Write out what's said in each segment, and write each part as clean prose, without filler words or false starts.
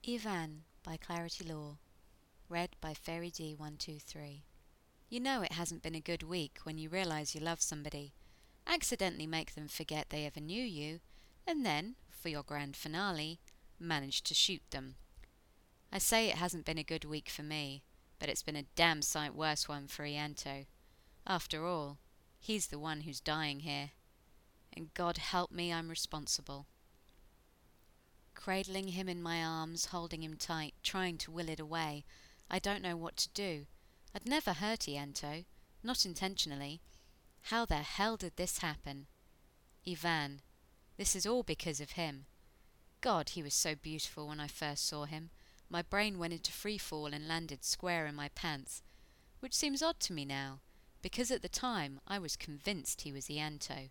Ivan by Clarity Law. Read by Fairy D123. You know it hasn't been a good week when you realise you love somebody, accidentally make them forget they ever knew you, and then, for your grand finale, manage to shoot them. I say it hasn't been a good week for me, but it's been a damn sight worse one for Ianto. After all, he's the one who's dying here. And God help me, I'm responsible. Cradling him in my arms, holding him tight, trying to will it away, I don't know what to do. I'd never hurt Ianto, not intentionally. How the hell did this happen? Ivan. This is all because of him. God, he was so beautiful when I first saw him. My brain went into free fall and landed square in my pants, which seems odd to me now, because at the time I was convinced he was Ianto.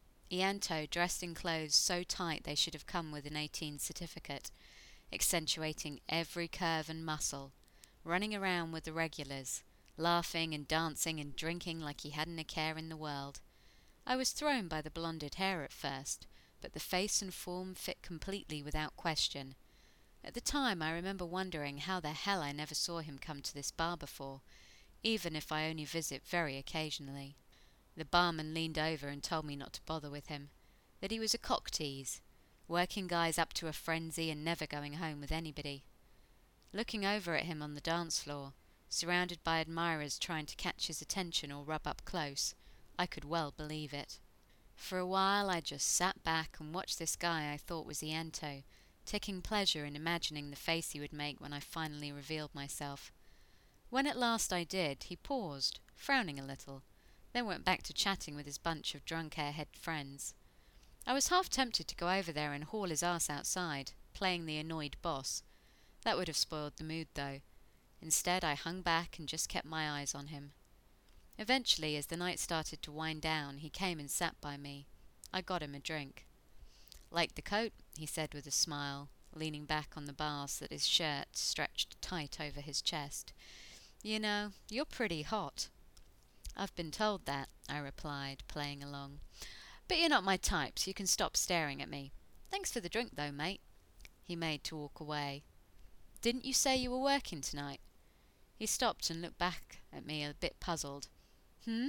Ianto dressed in clothes so tight they should have come with an 18 certificate, accentuating every curve and muscle, running around with the regulars, laughing and dancing and drinking like he hadn't a care in the world. I was thrown by the blonded hair at first, but the face and form fit completely without question. At the time I remember wondering how the hell I never saw him come to this bar before, even if I only visit very occasionally. The barman leaned over and told me not to bother with him, that he was a cock tease, working guys up to a frenzy and never going home with anybody. Looking over at him on the dance floor, surrounded by admirers trying to catch his attention or rub up close, I could well believe it. For a while I just sat back and watched this guy I thought was Ianto, taking pleasure in imagining the face he would make when I finally revealed myself. When at last I did, he paused, frowning a little, then went back to chatting with his bunch of drunk airhead friends. I was half tempted to go over there and haul his ass outside, playing the annoyed boss. That would have spoiled the mood, though. Instead, I hung back and just kept my eyes on him. Eventually, as the night started to wind down, he came and sat by me. I got him a drink. "Like the coat," he said with a smile, leaning back on the bar so that his shirt stretched tight over his chest. "You know, you're pretty hot." "I've been told that," I replied, playing along. "But you're not my type, so you can stop staring at me. Thanks for the drink, though, mate." He made to walk away. "Didn't you say you were working tonight?" He stopped and looked back at me a bit puzzled. "Hmm?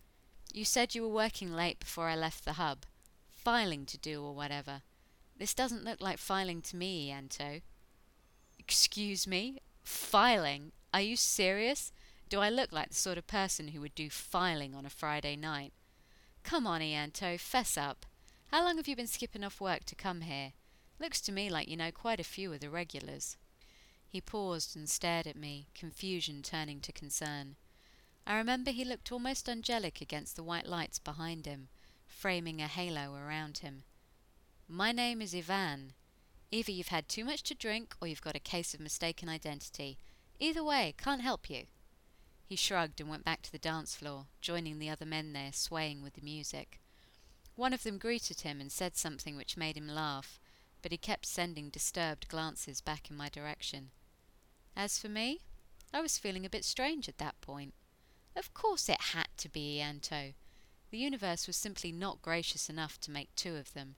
You said you were working late before I left the hub. Filing to do or whatever. This doesn't look like filing to me, Ianto." "Excuse me? Filing? Are you serious? Do I look like the sort of person who would do filing on a Friday night?" "Come on, Ianto, fess up. How long have you been skipping off work to come here? Looks to me like you know quite a few of the regulars." He paused and stared at me, confusion turning to concern. I remember he looked almost angelic against the white lights behind him, framing a halo around him. "My name is Ivan. Either you've had too much to drink or you've got a case of mistaken identity. Either way, can't help you." He shrugged and went back to the dance floor, joining the other men there, swaying with the music. One of them greeted him and said something which made him laugh, but he kept sending disturbed glances back in my direction. As for me, I was feeling a bit strange at that point. Of course it had to be Ianto. The universe was simply not gracious enough to make two of them.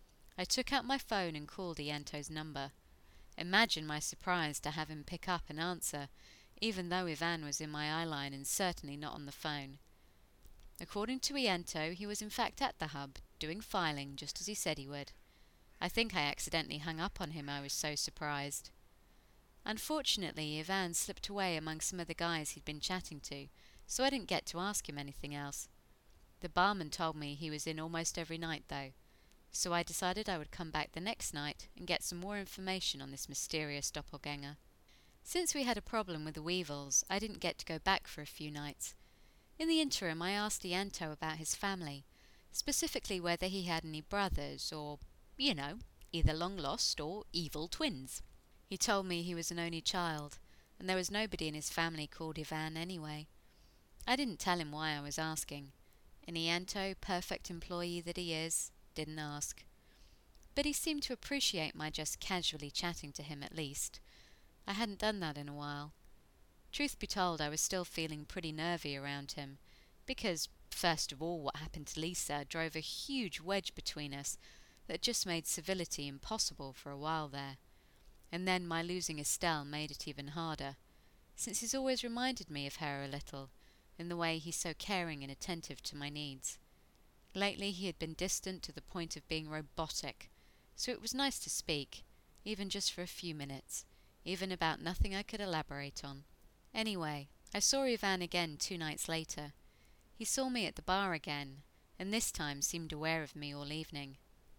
I took out my phone and called Ianto's number. Imagine my surprise to have him pick up and answer, even though Ivan was in my eyeline and certainly not on the phone. According to Ianto, he was in fact at the hub, doing filing just as he said he would. I think I accidentally hung up on him, I was so surprised. Unfortunately, Ivan slipped away among some of the guys he'd been chatting to, so I didn't get to ask him anything else. The barman told me he was in almost every night, though, so I decided I would come back the next night and get some more information on this mysterious doppelganger. Since we had a problem with the Weevils, I didn't get to go back for a few nights. In the interim, I asked Ianto about his family, specifically whether he had any brothers or, either long lost or evil twins. He told me he was an only child, and there was nobody in his family called Ivan anyway. I didn't tell him why I was asking, and Ianto, perfect employee that he is, didn't ask. But he seemed to appreciate my just casually chatting to him at least. I hadn't done that in a while. Truth be told, I was still feeling pretty nervy around him, because, first of all, what happened to Lisa drove a huge wedge between us that just made civility impossible for a while there. And then my losing Estelle made it even harder, since he's always reminded me of her a little, in the way he's so caring and attentive to my needs. Lately he had been distant to the point of being robotic, so it was nice to speak, even just for a few minutes, even about nothing I could elaborate on. Anyway, I saw Ivan again 2 nights later. He saw me at the bar again, and this time seemed aware of me all evening.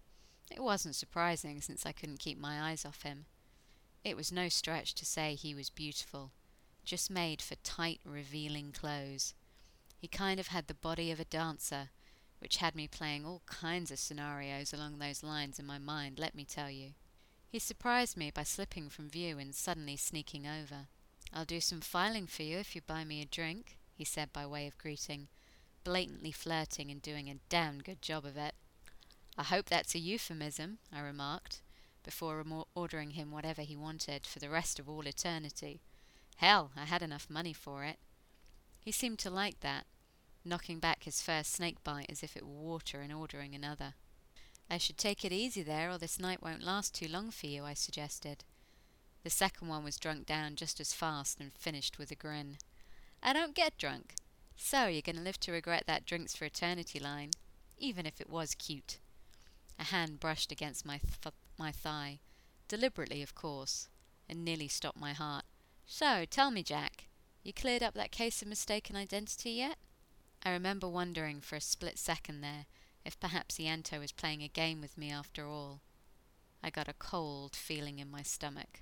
It wasn't surprising, since I couldn't keep my eyes off him. It was no stretch to say he was beautiful, just made for tight, revealing clothes. He kind of had the body of a dancer, which had me playing all kinds of scenarios along those lines in my mind, let me tell you. He surprised me by slipping from view and suddenly sneaking over. "I'll do some filing for you if you buy me a drink," he said by way of greeting, blatantly flirting and doing a damned good job of it. "I hope that's a euphemism," I remarked, before ordering him whatever he wanted for the rest of all eternity. Hell, I had enough money for it. He seemed to like that, knocking back his first snake bite as if it were water and ordering another. "I should take it easy there, or this night won't last too long for you," I suggested. The second one was drunk down just as fast and finished with a grin. "I don't get drunk. So you're going to live to regret that drinks for eternity line, even if it was cute." A hand brushed against my thigh, deliberately of course, and nearly stopped my heart. "So, tell me, Jack, you cleared up that case of mistaken identity yet?" I remember wondering for a split second there if perhaps Ianto was playing a game with me after all. I got a cold feeling in my stomach.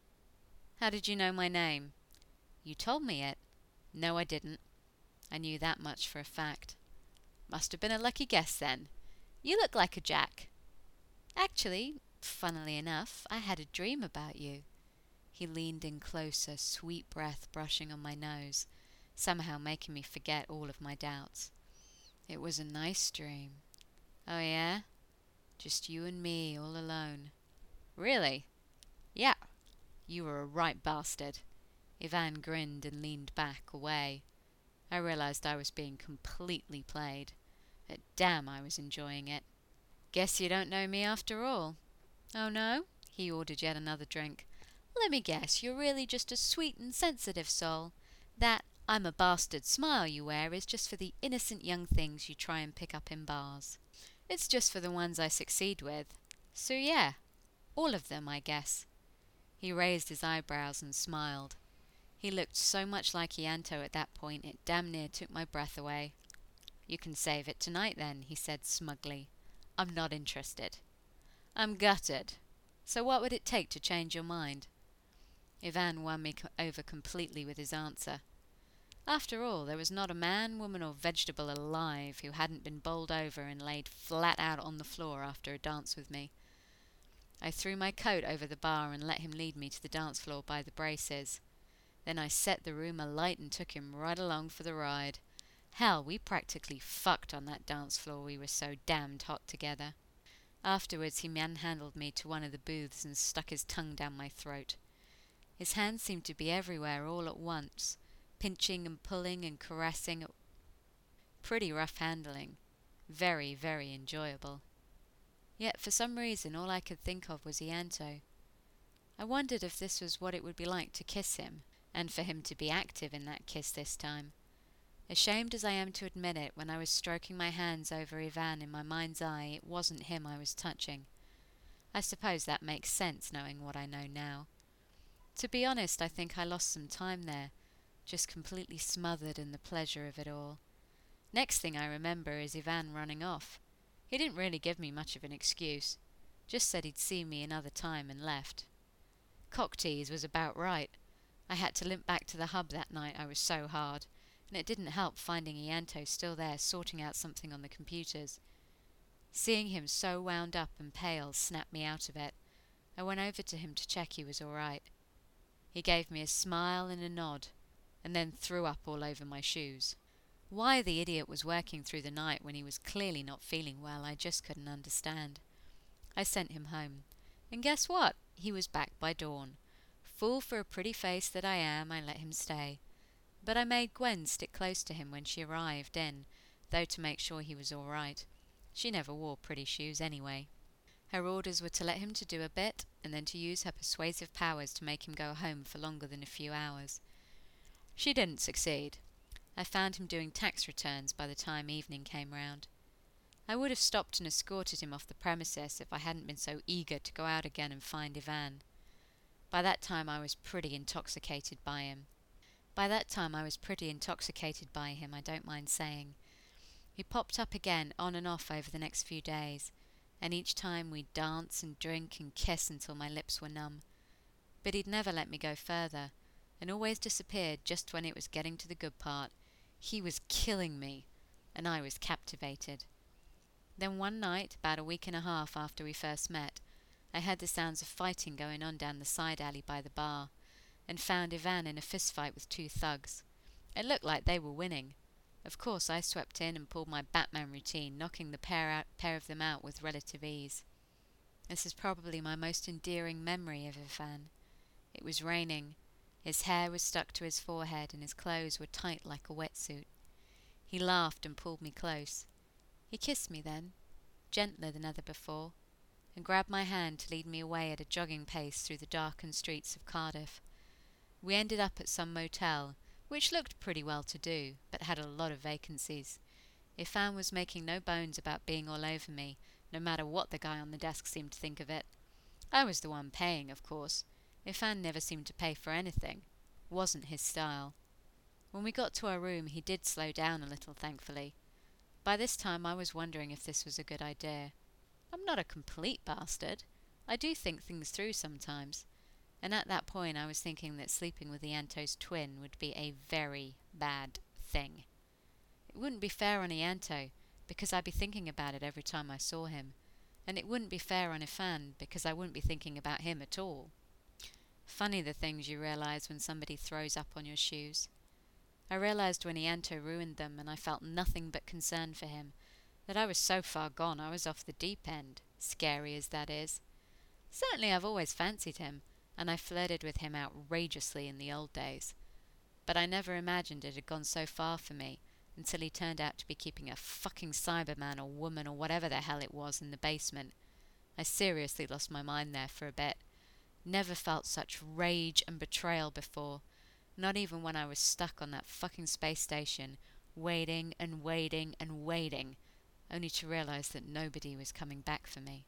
"How did you know my name?" "You told me it." "No, I didn't." I knew that much for a fact. "Must have been a lucky guess, then. You look like a Jack." "Actually, funnily enough, I had a dream about you." He leaned in closer, sweet breath brushing on my nose, somehow making me forget all of my doubts. "It was a nice dream." "Oh, yeah? Just you and me, all alone." "Really?" "Yeah. You were a right bastard." Ivan grinned and leaned back, away. I realized I was being completely played, but damn, I was enjoying it. "Guess you don't know me after all." "Oh, no?" He ordered yet another drink. "Let me guess, you're really just a sweet and sensitive soul. That 'I'm a bastard' smile you wear is just for the innocent young things you try and pick up in bars." "It's just for the ones I succeed with. So yeah, all of them, I guess." He raised his eyebrows and smiled. He looked so much like Ianto at that point it damn near took my breath away. "You can save it tonight then," he said smugly. "I'm not interested." "I'm gutted. So what would it take to change your mind?" Ivan won me over completely with his answer. After all, there was not a man, woman, or vegetable alive who hadn't been bowled over and laid flat out on the floor after a dance with me. I threw my coat over the bar and let him lead me to the dance floor by the braces. Then I set the room alight and took him right along for the ride. Hell, we practically fucked on that dance floor, we were so damned hot together. Afterwards he manhandled me to one of the booths and stuck his tongue down my throat. His hands seemed to be everywhere all at once, pinching and pulling and caressing. Pretty rough handling. Very, very enjoyable. Yet for some reason all I could think of was Ianto. I wondered if this was what it would be like to kiss him, and for him to be active in that kiss this time. Ashamed as I am to admit it, when I was stroking my hands over Ivan in my mind's eye, it wasn't him I was touching. I suppose that makes sense, knowing what I know now. To be honest, I think I lost some time there, just completely smothered in the pleasure of it all. Next thing I remember is Ivan running off. He didn't really give me much of an excuse, just said he'd see me another time and left. Cock tease was about right. I had to limp back to the hub that night, I was so hard, and it didn't help finding Ianto still there sorting out something on the computers. Seeing him so wound up and pale snapped me out of it. I went over to him to check he was all right. He gave me a smile and a nod, and then threw up all over my shoes. Why the idiot was working through the night when he was clearly not feeling well, I just couldn't understand. I sent him home, and guess what? He was back by dawn. Fool for a pretty face that I am, I let him stay. But I made Gwen stick close to him when she arrived in, though to make sure he was all right. She never wore pretty shoes anyway. Her orders were to let him to do a bit, and then to use her persuasive powers to make him go home for longer than a few hours. She didn't succeed. I found him doing tax returns by the time evening came round. I would have stopped and escorted him off the premises if I hadn't been so eager to go out again and find Ivan. By that time I was pretty intoxicated by him, I don't mind saying. He popped up again on and off over the next few days, and each time we'd dance and drink and kiss until my lips were numb. But he'd never let me go further, and always disappeared just when it was getting to the good part. He was killing me, and I was captivated. Then one night, about a week and a half after we first met, I heard the sounds of fighting going on down the side alley by the bar, and found Ivan in a fist fight with two thugs. It looked like they were winning. Of course I swept in and pulled my Batman routine, knocking the pair of them out with relative ease. This is probably my most endearing memory of Ivan. It was raining. His hair was stuck to his forehead, and his clothes were tight like a wetsuit. He laughed and pulled me close. He kissed me then, gentler than ever before, and grabbed my hand to lead me away at a jogging pace through the darkened streets of Cardiff. We ended up at some motel, which looked pretty well to do, but had a lot of vacancies. Ivan was making no bones about being all over me, no matter what the guy on the desk seemed to think of it. I was the one paying, of course. Ivan never seemed to pay for anything. Wasn't his style. When we got to our room, he did slow down a little, thankfully. By this time I was wondering if this was a good idea. I'm not a complete bastard. I do think things through sometimes. And at that point I was thinking that sleeping with Ianto's twin would be a very bad thing. It wouldn't be fair on Ianto, because I'd be thinking about it every time I saw him. And it wouldn't be fair on Ivan, because I wouldn't be thinking about him at all. Funny the things you realise when somebody throws up on your shoes. I realised when Ianto ruined them, and I felt nothing but concern for him, that I was so far gone I was off the deep end, scary as that is. Certainly I've always fancied him, and I flirted with him outrageously in the old days. But I never imagined it had gone so far for me, until he turned out to be keeping a fucking Cyberman or woman or whatever the hell it was in the basement. I seriously lost my mind there for a bit. Never felt such rage and betrayal before. Not even when I was stuck on that fucking space station, waiting and waiting and waiting, only to realise that nobody was coming back for me.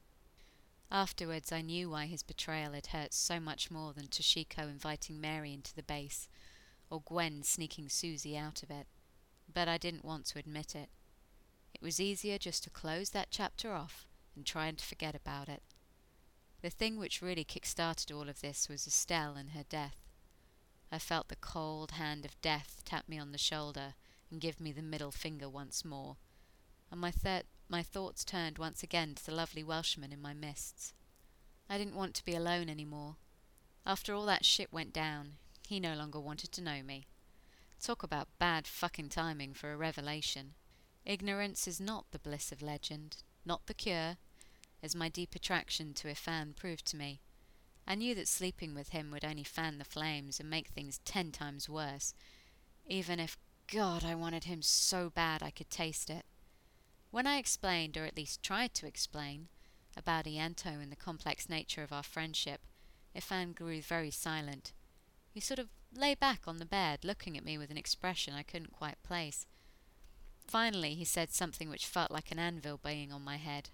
Afterwards I knew why his betrayal had hurt so much more than Toshiko inviting Mary into the base, or Gwen sneaking Susie out of it. But I didn't want to admit it. It was easier just to close that chapter off and try and forget about it. The thing which really kick-started all of this was Estelle and her death. I felt the cold hand of death tap me on the shoulder and give me the middle finger once more, and my thoughts turned once again to the lovely Welshman in my mists. I didn't want to be alone any more. After all that shit went down, he no longer wanted to know me. Talk about bad fucking timing for a revelation. Ignorance is not the bliss of legend, not the cure, as my deep attraction to Ivan proved to me. I knew that sleeping with him would only fan the flames and make things 10 times worse, even if, God, I wanted him so bad I could taste it. When I explained, or at least tried to explain, about Ianto and the complex nature of our friendship, Ivan grew very silent. He sort of lay back on the bed, looking at me with an expression I couldn't quite place. Finally he said something which felt like an anvil banging on my head.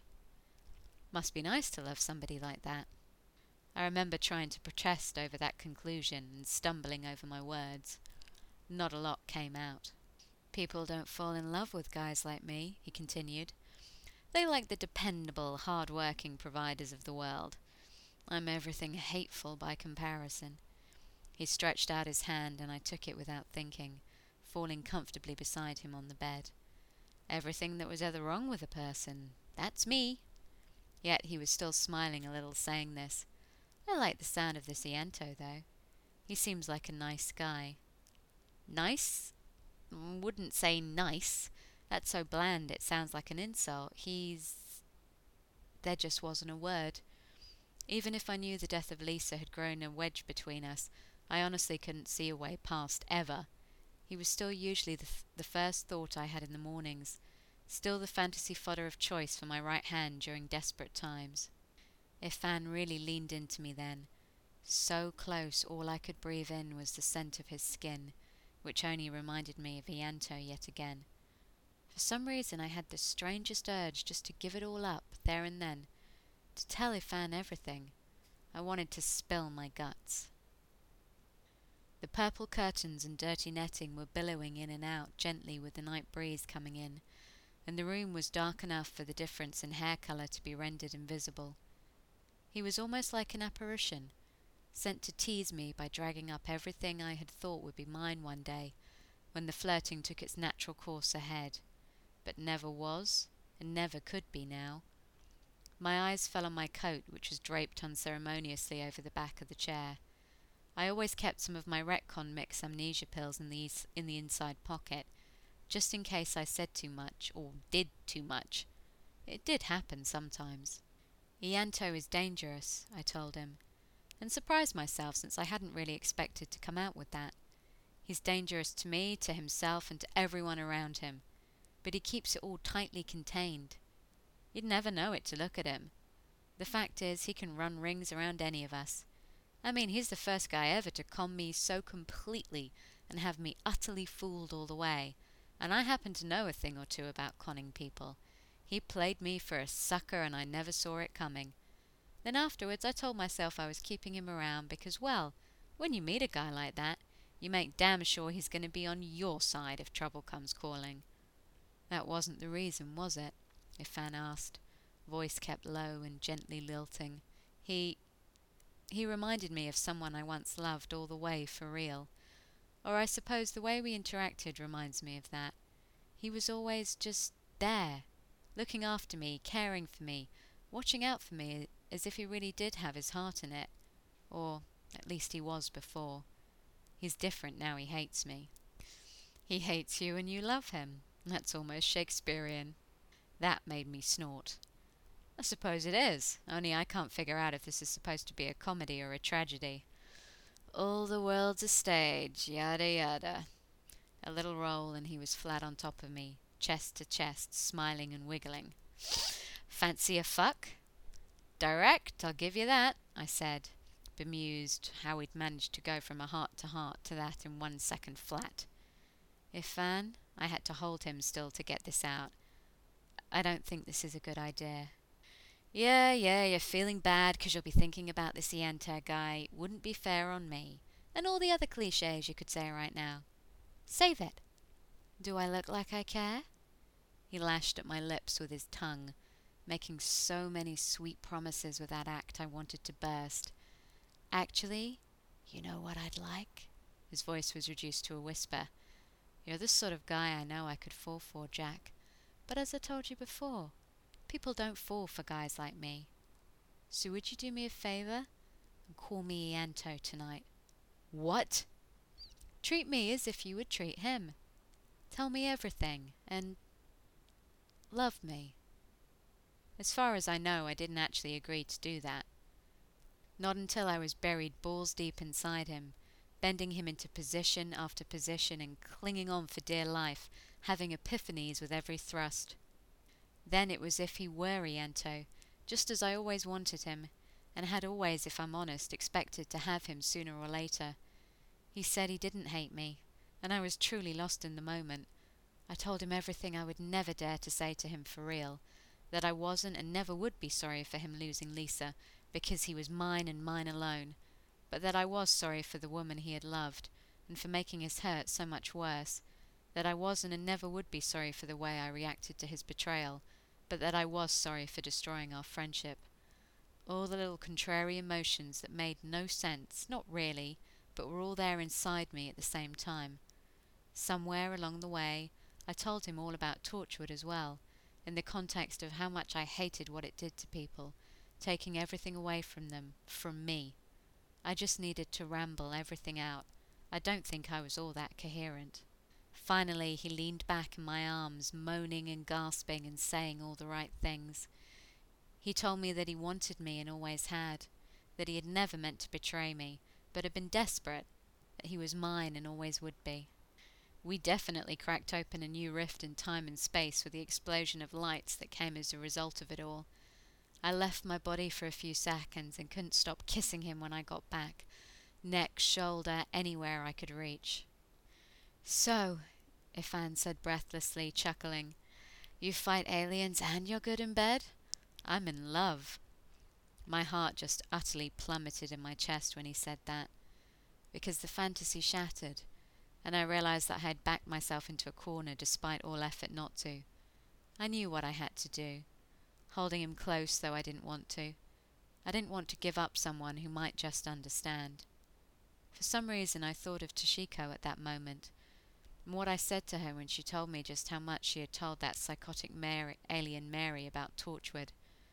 Must be nice to love somebody like that. I remember trying to protest over that conclusion and stumbling over my words. Not a lot came out. People don't fall in love with guys like me, he continued. They like the dependable, hard-working providers of the world. I'm everything hateful by comparison. He stretched out his hand and I took it without thinking, falling comfortably beside him on the bed. Everything that was ever wrong with a person, that's me. Yet he was still smiling a little, saying this. I like the sound of this Ianto, though. He seems like a nice guy. Nice? Wouldn't say nice. That's so bland it sounds like an insult. There just wasn't a word. Even if I knew the death of Lisa had grown a wedge between us, I honestly couldn't see a way past, ever. He was still usually the first thought I had in the mornings, still the fantasy fodder of choice for my right hand during desperate times. If Fan really leaned into me then, so close all I could breathe in was the scent of his skin, which only reminded me of Ianto yet again. For some reason I had the strangest urge just to give it all up, there and then, to tell Ifan everything. I wanted to spill my guts. The purple curtains and dirty netting were billowing in and out gently with the night breeze coming in, and the room was dark enough for the difference in hair colour to be rendered invisible. He was almost like an apparition, sent to tease me by dragging up everything I had thought would be mine one day, when the flirting took its natural course ahead, but never was, and never could be now. My eyes fell on my coat, which was draped unceremoniously over the back of the chair. I always kept some of my Retcon mix amnesia pills in the inside pocket, just in case I said too much, or did too much. It did happen sometimes. Ianto is dangerous, I told him, and surprised myself since I hadn't really expected to come out with that. He's dangerous to me, to himself, and to everyone around him, but he keeps it all tightly contained. You'd never know it to look at him. The fact is, he can run rings around any of us. I mean, he's the first guy ever to con me so completely and have me utterly fooled all the way, and I happen to know a thing or two about conning people. He played me for a sucker and I never saw it coming. Then afterwards I told myself I was keeping him around because, well, when you meet a guy like that, you make damn sure he's going to be on your side if trouble comes calling. That wasn't the reason, was it? Ifan asked, voice kept low and gently lilting. He reminded me of someone I once loved all the way for real. Or I suppose the way we interacted reminds me of that. He was always just there, looking after me, caring for me, watching out for me as if he really did have his heart in it. Or at least he was before. He's different now he hates me. He hates you and you love him. That's almost Shakespearean. That made me snort. I suppose it is, only I can't figure out if this is supposed to be a comedy or a tragedy. All the world's a stage, yada yada. A little roll and he was flat on top of me, chest to chest, smiling and wiggling. Fancy a fuck? Direct, I'll give you that, I said, bemused how we'd managed to go from a heart to that in 1 second flat. Ifan, I had to hold him still to get this out. I don't think this is a good idea. Yeah, you're feeling bad because you'll be thinking about this Ianto guy. Wouldn't be fair on me. And all the other cliches you could say right now. Save it. Do I look like I care? He lashed at my lips with his tongue, making so many sweet promises with that act I wanted to burst. Actually, you know what I'd like? His voice was reduced to a whisper. You're the sort of guy I know I could fall for, Jack. But as I told you before, people don't fall for guys like me. So would you do me a favour and call me Ianto tonight? What? Treat me as if you would treat him. Tell me everything, and love me. As far as I know, I didn't actually agree to do that. Not until I was buried balls deep inside him, bending him into position after position and clinging on for dear life, having epiphanies with every thrust. Then it was as if he were Ianto, just as I always wanted him, and had always, if I'm honest, expected to have him sooner or later. He said he didn't hate me, and I was truly lost in the moment. I told him everything I would never dare to say to him for real, that I wasn't and never would be sorry for him losing Lisa, because he was mine and mine alone, but that I was sorry for the woman he had loved, and for making his hurt so much worse, that I wasn't and never would be sorry for the way I reacted to his betrayal, but that I was sorry for destroying our friendship. All the little contrary emotions that made no sense, not really, but were all there inside me at the same time. Somewhere along the way, I told him all about Torchwood as well, in the context of how much I hated what it did to people, taking everything away from them, from me. I just needed to ramble everything out. I don't think I was all that coherent. Finally, he leaned back in my arms, moaning and gasping and saying all the right things. He told me that he wanted me and always had, that he had never meant to betray me, but had been desperate, that he was mine and always would be. We definitely cracked open a new rift in time and space with the explosion of lights that came as a result of it all. I left my body for a few seconds and couldn't stop kissing him when I got back. Neck, shoulder, anywhere I could reach. "So," Ifan said breathlessly, chuckling, "you fight aliens and you're good in bed? I'm in love." My heart just utterly plummeted in my chest when he said that, because the fantasy shattered, and I realized that I had backed myself into a corner despite all effort not to. I knew what I had to do, holding him close though I didn't want to. I didn't want to give up someone who might just understand. For some reason I thought of Toshiko at that moment, and what I said to her when she told me just how much she had told that psychotic alien Mary about Torchwood.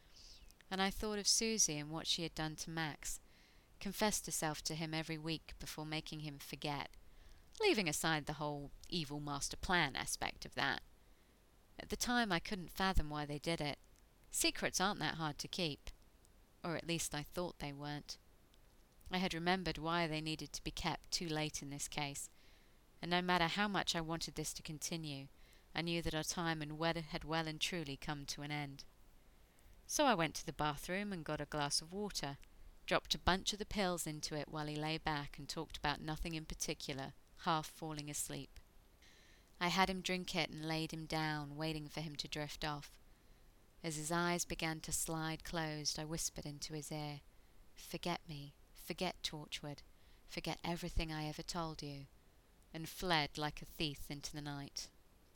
And I thought of Susie and what she had done to Max, confessed herself to him every week before making him forget, leaving aside the whole evil master plan aspect of that. At the time I couldn't fathom why they did it. Secrets aren't that hard to keep. Or at least I thought they weren't. I had remembered why they needed to be kept too late in this case, and no matter how much I wanted this to continue, I knew that our time had well and truly come to an end. So I went to the bathroom and got a glass of water, dropped a bunch of the pills into it while he lay back and talked about nothing in particular, half falling asleep. I had him drink it and laid him down, waiting for him to drift off. As his eyes began to slide closed, I whispered into his ear, "Forget me, forget Torchwood, forget everything I ever told you," and fled like a thief into the night.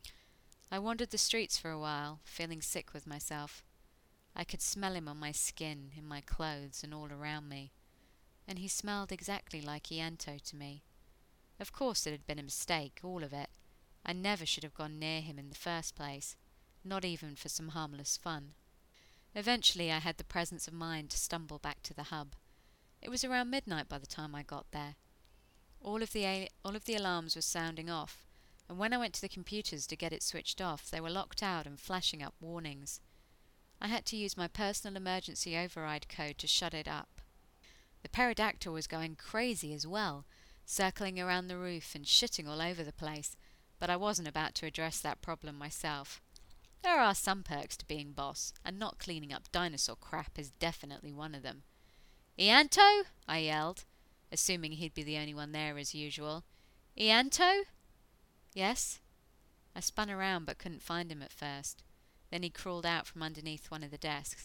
I wandered the streets for a while, feeling sick with myself. I could smell him on my skin, in my clothes, and all around me. And he smelled exactly like Ianto to me. Of course it had been a mistake, all of it. I never should have gone near him in the first place, not even for some harmless fun. Eventually I had the presence of mind to stumble back to the hub. It was around midnight by the time I got there. All of the alarms were sounding off, and when I went to the computers to get it switched off, they were locked out and flashing up warnings. I had to use my personal emergency override code to shut it up. The pterodactyl was going crazy as well, circling around the roof and shitting all over the place, but I wasn't about to address that problem myself. There are some perks to being boss, and not cleaning up dinosaur crap is definitely one of them. "Ianto?" I yelled, assuming he'd be the only one there as usual. "Ianto?" "Yes?" I spun around but couldn't find him at first. Then he crawled out from underneath one of the desks.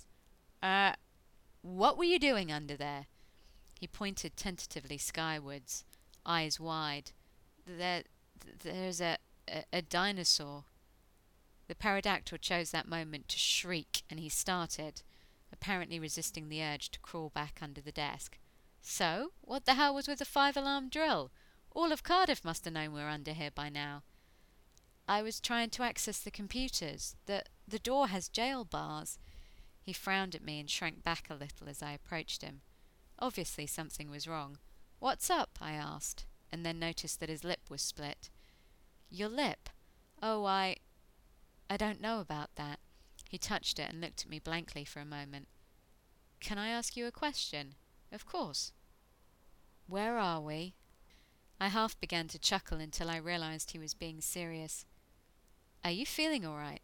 What were you doing under there?" He pointed tentatively skywards, eyes wide. There's a dinosaur." The pterodactyl chose that moment to shriek, and he started, apparently resisting the urge to crawl back under the desk. "So, what the hell was with the 5-alarm drill? All of Cardiff must have known we were under here by now." "I was trying to access the computers. The door has jail bars." He frowned at me and shrank back a little as I approached him. Obviously something was wrong. "What's up?" I asked, and then noticed that his lip was split. "Your lip? Oh, I don't know about that." He touched it and looked at me blankly for a moment. "Can I ask you a question?" "Of course." "Where are we?" I half began to chuckle until I realized he was being serious. "Are you feeling all right?"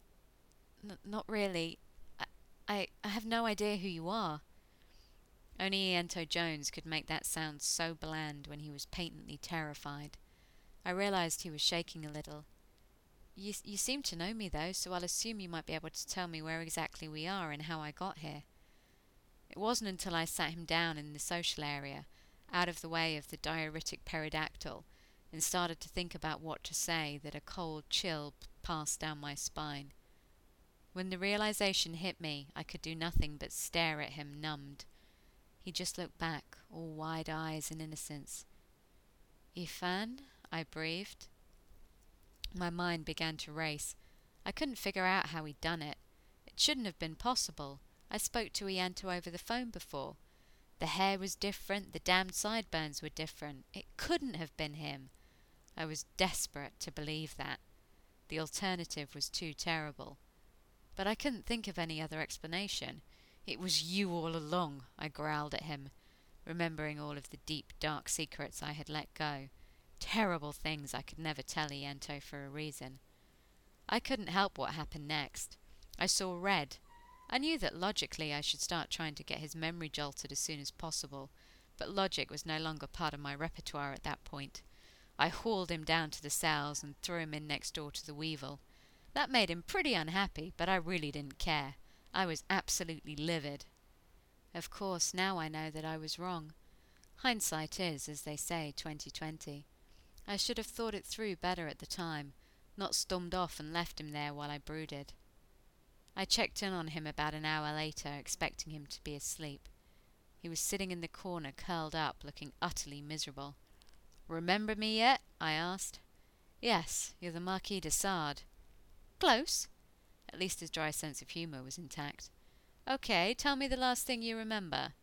Not really. I have no idea who you are." Only Ianto Jones could make that sound so bland when he was patently terrified. I realized he was shaking a little. You seem to know me, though, so I'll assume you might be able to tell me where exactly we are and how I got here." It wasn't until I sat him down in the social area, out of the way of the diuretic pterodactyl, and started to think about what to say that a cold chill passed down my spine. When the realization hit me, I could do nothing but stare at him, numbed. He just looked back, all wide eyes and innocence. "Ifan?" I breathed. My mind began to race. I couldn't figure out how he'd done it. It shouldn't have been possible. I spoke to Ianto over the phone before. The hair was different, the damned sideburns were different. It couldn't have been him. I was desperate to believe that. The alternative was too terrible. But I couldn't think of any other explanation. "It was you all along," I growled at him, remembering all of the deep, dark secrets I had let go. terrible things I could never tell Iento for a reason. I couldn't help what happened next. I saw red. I knew that logically I should start trying to get his memory jolted as soon as possible, but logic was no longer part of my repertoire at that point. I hauled him down to the cells and threw him in next door to the Weevil. That made him pretty unhappy, but I really didn't care. I was absolutely livid. Of course, now I know that I was wrong. Hindsight is, as they say, 20/20. I should have thought it through better at the time, not stormed off and left him there while I brooded. I checked in on him about an hour later, expecting him to be asleep. He was sitting in the corner, curled up, looking utterly miserable. "Remember me yet?" I asked. "Yes, you're the Marquis de Sade." "Close." At least his dry sense of humour was intact. "Okay, tell me the last thing you remember."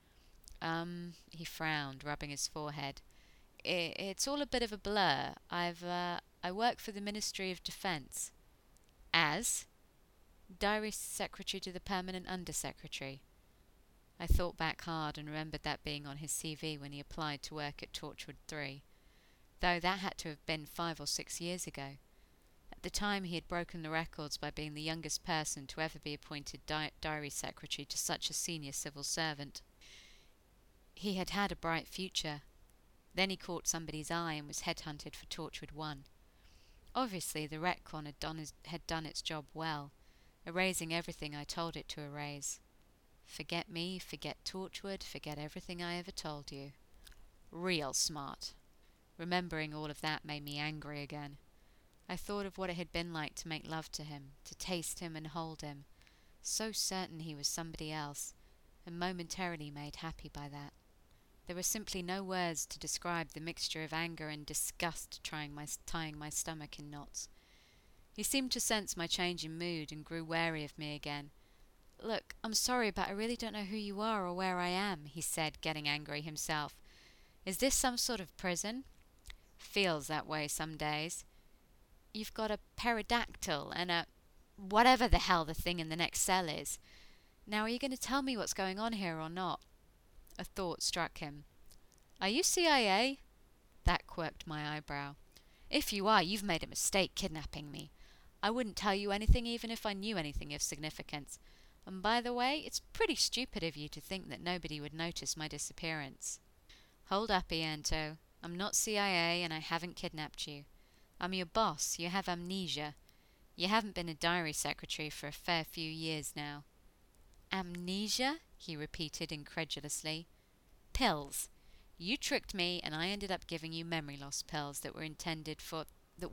He frowned, rubbing his forehead. It's all a bit of a blur. I work for the Ministry of Defence." "As?" "Diary Secretary to the Permanent Under-Secretary." I thought back hard and remembered that being on his CV when he applied to work at Torchwood 3, though that had to have been 5 or 6 years ago. At the time he had broken the records by being the youngest person to ever be appointed Diary Secretary to such a senior civil servant. He had had a bright future. Then he caught somebody's eye and was headhunted for Torchwood 1. Obviously the retcon had done its job well, erasing everything I told it to erase. Forget me, forget Torchwood, forget everything I ever told you. Real smart. Remembering all of that made me angry again. I thought of what it had been like to make love to him, to taste him and hold him, so certain he was somebody else, and momentarily made happy by that. There were simply no words to describe the mixture of anger and disgust tying my stomach in knots. He seemed to sense my change in mood and grew wary of me again. "Look, I'm sorry, but I really don't know who you are or where I am," he said, getting angry himself. "Is this some sort of prison?" "Feels that way some days. You've got a pterodactyl and a... whatever the hell the thing in the next cell is. Now, are you going to tell me what's going on here or not?" A thought struck him. "Are you CIA?" That quirked my eyebrow. "If you are, you've made a mistake kidnapping me. I wouldn't tell you anything even if I knew anything of significance. And by the way, it's pretty stupid of you to think that nobody would notice my disappearance." "Hold up, Iento. I'm not CIA and I haven't kidnapped you. I'm your boss. You have amnesia. You haven't been a diary secretary for a fair few years now." "Amnesia?" he repeated incredulously. "Pills. You tricked me and I ended up giving you memory loss pills that weren't intended for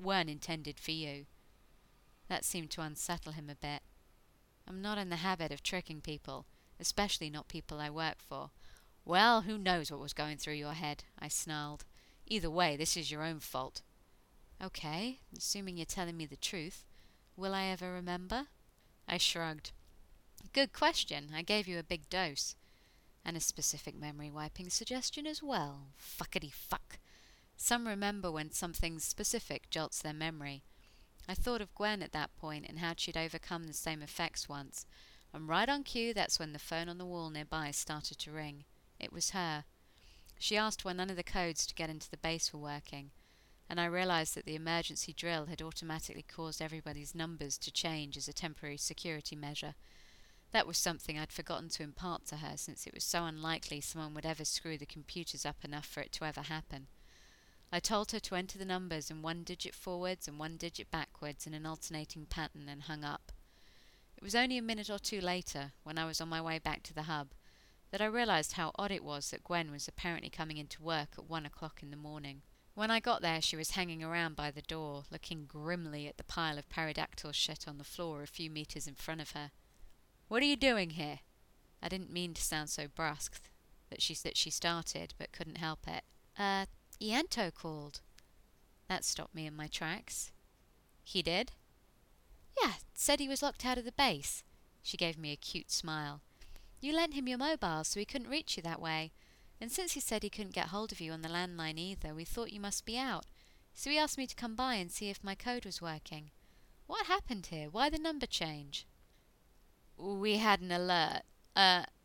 you." That seemed to unsettle him a bit. "I'm not in the habit of tricking people, especially not people I work for." "Well, who knows what was going through your head?" I snarled. "Either way, this is your own fault." "Okay, assuming you're telling me the truth, will I ever remember?" I shrugged. "Good question. I gave you a big dose. And a specific memory wiping suggestion as well. Fuckity fuck. Some remember when something specific jolts their memory. I thought of Gwen at that point and how she'd overcome the same effects once, and right on cue that's when the phone on the wall nearby started to ring. It was her. She asked why none of the codes to get into the base were working, and I realized that the emergency drill had automatically caused everybody's numbers to change as a temporary security measure. That was something I'd forgotten to impart to her, since it was so unlikely someone would ever screw the computers up enough for it to ever happen. I told her to enter the numbers in 1 digit forwards and 1 digit backwards in an alternating pattern and hung up. It was only a minute or two later, when I was on my way back to the hub, that I realized how odd it was that Gwen was apparently coming into work at 1 o'clock in the morning. When I got there, she was hanging around by the door, looking grimly at the pile of pterodactyl shit on the floor a few meters in front of her. "What are you doing here?" I didn't mean to sound so brusque that she started, but couldn't help it. Iento called." That stopped me in my tracks. "He did?" "Yeah, said he was locked out of the base." She gave me a cute smile. "You lent him your mobile, so he couldn't reach you that way. And since he said he couldn't get hold of you on the landline either, we thought you must be out. So he asked me to come by and see if my code was working. What happened here? Why the number change?" "We had an alert.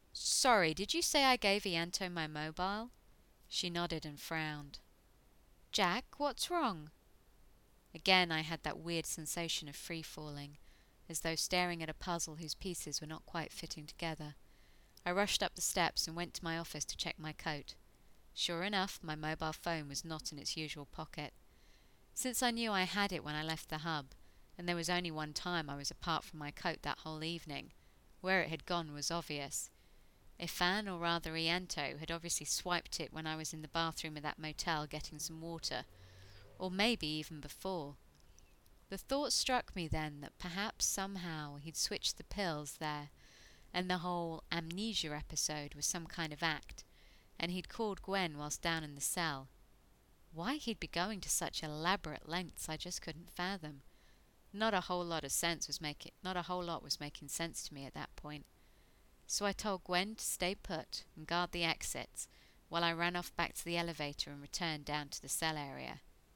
Sorry, did you say I gave Iento my mobile?" She nodded and frowned. Jack, what's wrong? Again I had that weird sensation of free-falling, as though staring at a puzzle whose pieces were not quite fitting together. I rushed up the steps and went to my office to check my coat. Sure enough, my mobile phone was not in its usual pocket. Since I knew I had it when I left the hub, and there was only one time I was apart from my coat that whole evening, where it had gone was obvious. Ifan, or rather Ianto, had obviously swiped it when I was in the bathroom of that motel getting some water, or maybe even before. The thought struck me then that perhaps somehow he'd switched the pills there, and the whole amnesia episode was some kind of act, and he'd called Gwen whilst down in the cell. Why he'd be going to such elaborate lengths I just couldn't fathom. Not a whole lot was making sense to me at that point. So I told Gwen to stay put and guard the exits, while I ran off back to the elevator and returned down to the cell area.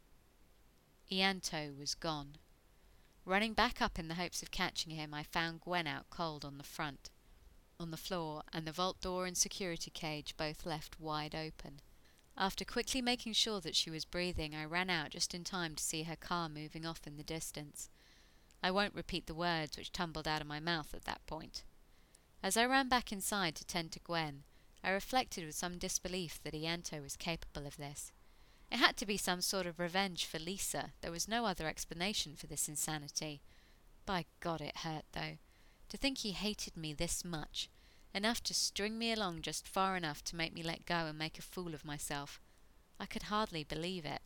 Ianto was gone. Running back up in the hopes of catching him, I found Gwen out cold on the floor, and the vault door and security cage both left wide open. After quickly making sure that she was breathing, I ran out just in time to see her car moving off in the distance. I won't repeat the words which tumbled out of my mouth at that point. As I ran back inside to tend to Gwen, I reflected with some disbelief that Ianto was capable of this. It had to be some sort of revenge for Lisa. There was no other explanation for this insanity. By God, it hurt, though. To think he hated me this much, enough to string me along just far enough to make me let go and make a fool of myself. I could hardly believe it.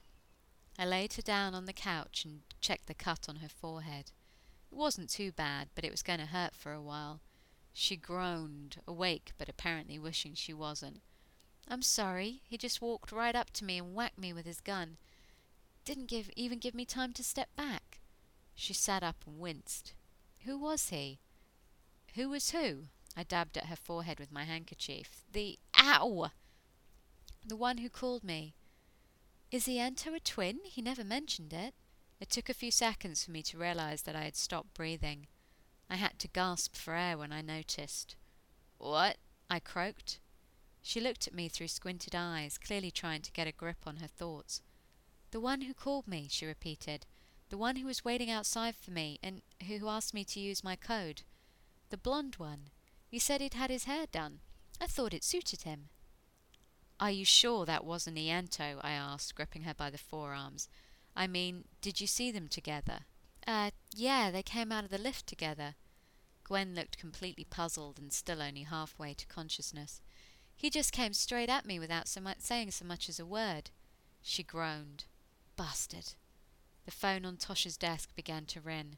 I laid her down on the couch and checked the cut on her forehead. It wasn't too bad, but it was going to hurt for a while. She groaned, awake but apparently wishing she wasn't. "I'm sorry. He just walked right up to me and whacked me with his gun. Didn't even give me time to step back." She sat up and winced. "Who was he?" "Who was who?" I dabbed at her forehead with my handkerchief. Ow! "The one who called me." "Is Ianto a twin? He never mentioned it." It took a few seconds for me to realize that I had stopped breathing. I had to gasp for air when I noticed. "What?" I croaked. She looked at me through squinted eyes, clearly trying to get a grip on her thoughts. "The one who called me," she repeated. "The one who was waiting outside for me, and who asked me to use my code. The blonde one. You said he'd had his hair done. I thought it suited him." "Are you sure that wasn't Ianto?" I asked, gripping her by the forearms. "I mean, did you see them together?" Yeah, they came out of the lift together." Gwen looked completely puzzled and still only halfway to consciousness. "He just came straight at me without saying so much as a word." She groaned. "Bastard." The phone on Tosh's desk began to ring.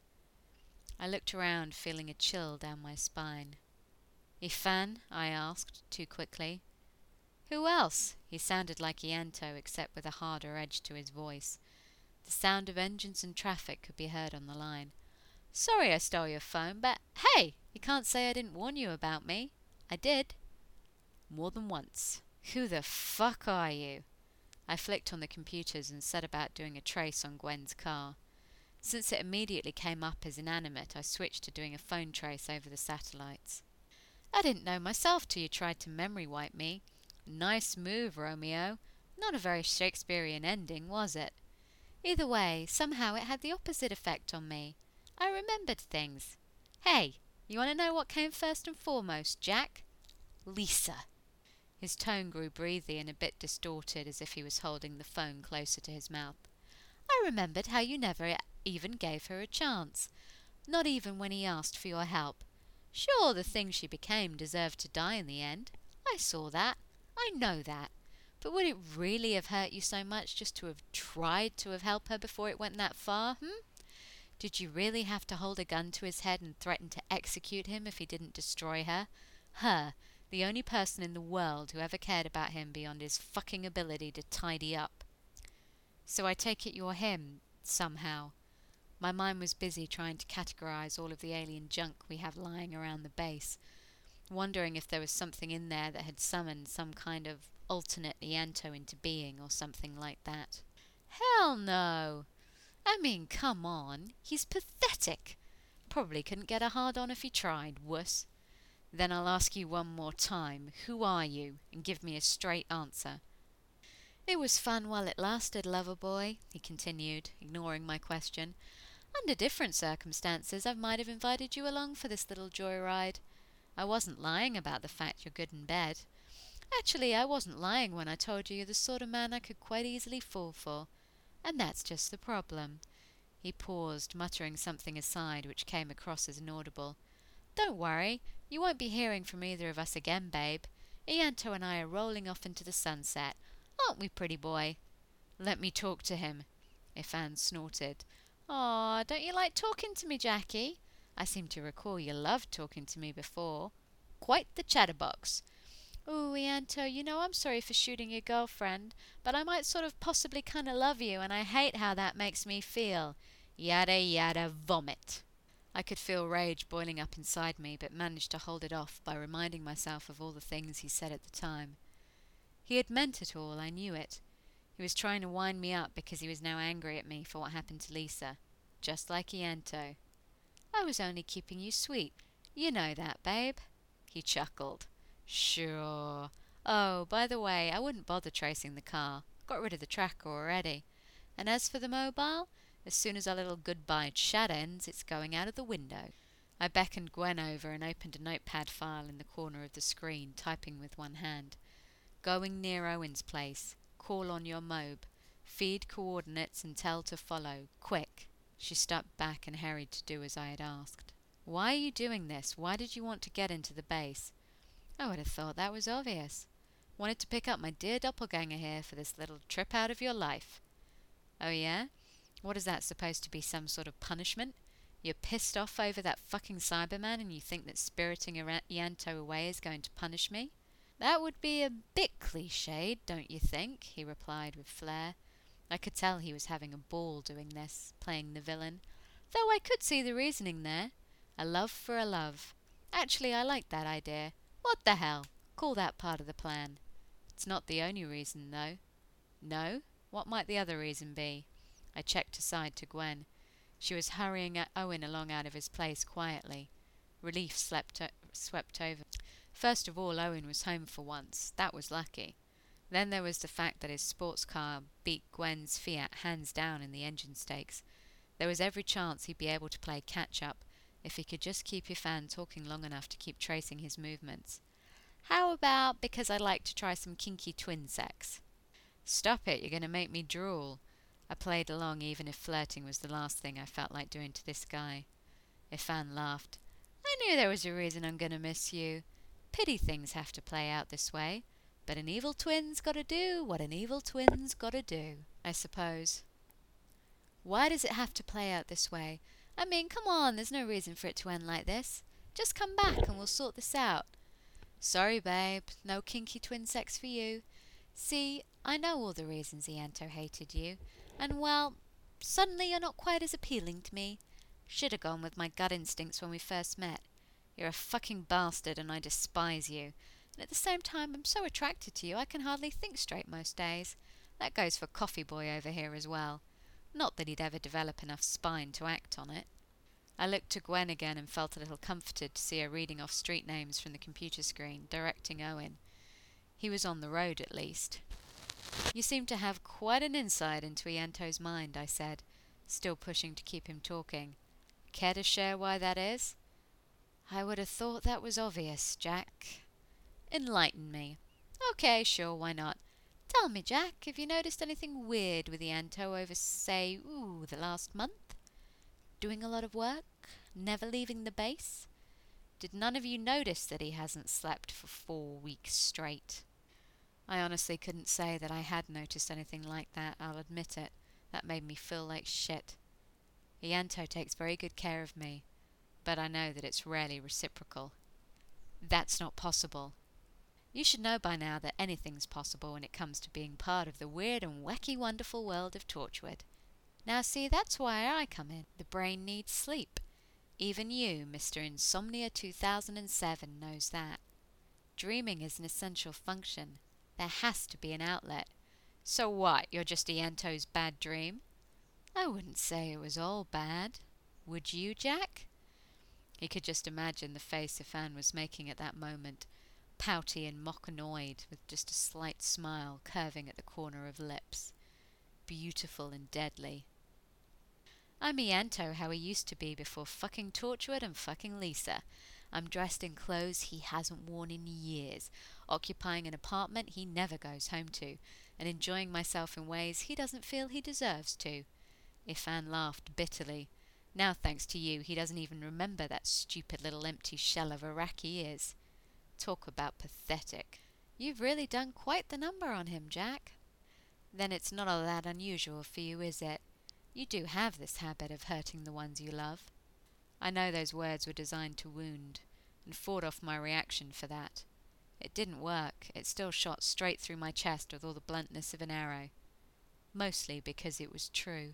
I looked around, feeling a chill down my spine. "Ifan?" I asked, too quickly. "Who else?" He sounded like Ianto, except with a harder edge to his voice. The sound of engines and traffic could be heard on the line. "Sorry I stole your phone, but hey, you can't say I didn't warn you about me. I did. More than once. Who the fuck are you?" I flicked on the computers and set about doing a trace on Gwen's car. Since it immediately came up as inanimate, I switched to doing a phone trace over the satellites. "I didn't know myself till you tried to memory wipe me. Nice move, Romeo. Not a very Shakespearean ending, was it? Either way, somehow it had the opposite effect on me. I remembered things. Hey, you want to know what came first and foremost, Jack? Lisa." His tone grew breathy and a bit distorted, as if he was holding the phone closer to his mouth. "I remembered how you never even gave her a chance. Not even when he asked for your help. Sure, the thing she became deserved to die in the end. I saw that. I know that. But would it really have hurt you so much just to have tried to have helped her before it went that far, Did you really have to hold a gun to his head and threaten to execute him if he didn't destroy her? Her, the only person in the world who ever cared about him beyond his fucking ability to tidy up. So I take it you're him, somehow." My mind was busy trying to categorize all of the alien junk we have lying around the base, wondering if there was something in there that had summoned some kind of alternate Ianto into being or something like that. "Hell no! I mean, come on. He's pathetic. Probably couldn't get a hard-on if he tried, wuss. Then I'll ask you one more time. Who are you? And give me a straight answer." It was fun while it lasted, lover boy, he continued, ignoring my question. Under different circumstances, I might have invited you along for this little joyride. I wasn't lying about the fact you're good in bed. Actually, I wasn't lying when I told you you're the sort of man I could quite easily fall for. And that's just the problem. He paused, muttering something aside which came across as inaudible. Don't worry, you won't be hearing from either of us again, babe. Ianto and I are rolling off into the sunset. Aren't we, pretty boy? Let me talk to him, Ifan snorted. Aw, don't you like talking to me, Jackie? I seem to recall you loved talking to me before. Quite the chatterbox. Ooh, Ianto, you know I'm sorry for shooting your girlfriend, but I might sort of possibly kinda love you, and I hate how that makes me feel. Yada yada vomit. I could feel rage boiling up inside me, but managed to hold it off by reminding myself of all the things he said at the time. He had meant it all, I knew it. He was trying to wind me up because he was now angry at me for what happened to Lisa. Just like Ianto. I was only keeping you sweet. You know that, babe. He chuckled. Sure. Oh, by the way, I wouldn't bother tracing the car. Got rid of the tracker already. And as for the mobile, as soon as our little goodbye chat ends, it's going out of the window. I beckoned Gwen over and opened a notepad file in the corner of the screen, typing with one hand. Going near Owen's place. Call on your mobe. Feed coordinates and tell to follow. Quick. She stepped back and hurried to do as I had asked. Why are you doing this? Why did you want to get into the base? I would have thought that was obvious. Wanted to pick up my dear doppelganger here for this little trip out of your life. Oh yeah? What is that supposed to be, some sort of punishment? You're pissed off over that fucking Cyberman and you think that spiriting Ianto away is going to punish me? That would be a bit cliched, don't you think? He replied with flair. I could tell he was having a ball doing this, playing the villain. Though I could see the reasoning there. A love for a love. Actually, I like that idea. What the hell? Call that part of the plan. It's not the only reason, though. No? What might the other reason be? I checked aside to Gwen. She was hurrying Owen along out of his place quietly. Relief swept over. First of all, Owen was home for once. That was lucky. Then there was the fact that his sports car beat Gwen's Fiat hands down in the engine stakes. There was every chance he'd be able to play catch-up if he could just keep Ifan talking long enough to keep tracing his movements. How about because I'd like to try some kinky twin sex? Stop it, you're going to make me drool. I played along even if flirting was the last thing I felt like doing to this guy. Ifan laughed. I knew there was a reason I'm going to miss you. Pity things have to play out this way. But an evil twin's gotta do what an evil twin's gotta do, I suppose. Why does it have to play out this way? I mean, come on, there's no reason for it to end like this. Just come back and we'll sort this out. Sorry, babe, no kinky twin sex for you. See, I know all the reasons Ianto hated you, and well, suddenly you're not quite as appealing to me. Should have gone with my gut instincts when we first met. You're a fucking bastard and I despise you. And at the same time, I'm so attracted to you I can hardly think straight most days. That goes for Coffee Boy over here as well. Not that he'd ever develop enough spine to act on it. I looked to Gwen again and felt a little comforted to see her reading off street names from the computer screen, directing Owen. He was on the road, at least. You seem to have quite an insight into Ianto's mind, I said, still pushing to keep him talking. Care to share why that is? I would have thought that was obvious, Jack. Enlighten me. Okay, sure, why not? Tell me, Jack, have you noticed anything weird with Ianto over, say, the last month? Doing a lot of work? Never leaving the base? Did none of you notice that he hasn't slept for 4 weeks straight? I honestly couldn't say that I had noticed anything like that, I'll admit it. That made me feel like shit. Ianto takes very good care of me, but I know that it's rarely reciprocal. That's not possible. You should know by now that anything's possible when it comes to being part of the weird and wacky wonderful world of Torchwood. Now see, that's why I come in. The brain needs sleep. Even you, Mr. Insomnia 2007, knows that. Dreaming is an essential function. There has to be an outlet. So what, you're just Ianto's bad dream? I wouldn't say it was all bad. Would you, Jack? He could just imagine the face Ifan was making at that moment. pouty and mock-annoyed, with just a slight smile curving at the corner of lips. Beautiful and deadly. I'm Ianto how he used to be before fucking Torchwood and fucking Lisa. I'm dressed in clothes he hasn't worn in years, occupying an apartment he never goes home to, and enjoying myself in ways he doesn't feel he deserves to. Ifan laughed bitterly. Now, thanks to you, he doesn't even remember that stupid little empty shell of a rack he is. Talk about pathetic. You've really done quite the number on him, Jack. Then it's not all that unusual for you, is it? You do have this habit of hurting the ones you love. I know those words were designed to wound, and fought off my reaction for that. It didn't work. It still shot straight through my chest with all the bluntness of an arrow. Mostly because it was true.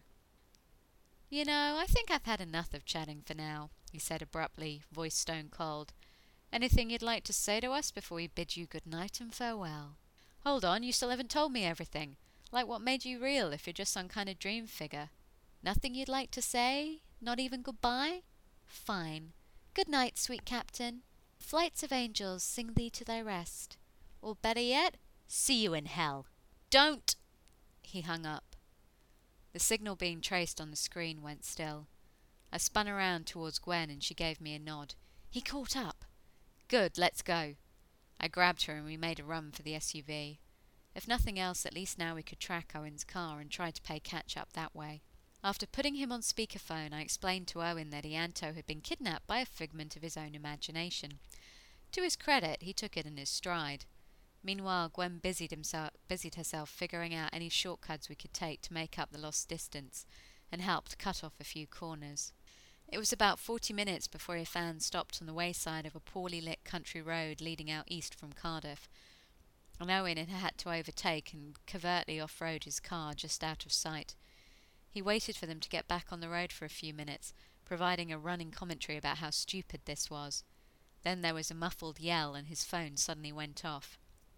You know, I think I've had enough of chatting for now, he said abruptly, voice stone cold. Anything you'd like to say to us before we bid you good night and farewell? Hold on, you still haven't told me everything. Like what made you real if you're just some kind of dream figure? Nothing you'd like to say? Not even goodbye? Fine. Good night, sweet captain. Flights of angels sing thee to thy rest. Or better yet, see you in hell. Don't! He hung up. The signal being traced on the screen went still. I spun around towards Gwen and she gave me a nod. He caught up. Good, let's go. I grabbed her and we made a run for the SUV. If nothing else, at least now we could track Owen's car and try to play catch-up that way. After putting him on speakerphone, I explained to Owen that Ianto had been kidnapped by a figment of his own imagination. To his credit, he took it in his stride. Meanwhile, Gwen busied herself figuring out any shortcuts we could take to make up the lost distance, and helped cut off a few corners. It was about 40 minutes before Ifan stopped on the wayside of a poorly lit country road leading out east from Cardiff, and Owen had to overtake and covertly off-road his car just out of sight. He waited for them to get back on the road for a few minutes, providing a running commentary about how stupid this was. Then there was a muffled yell and his phone suddenly went off.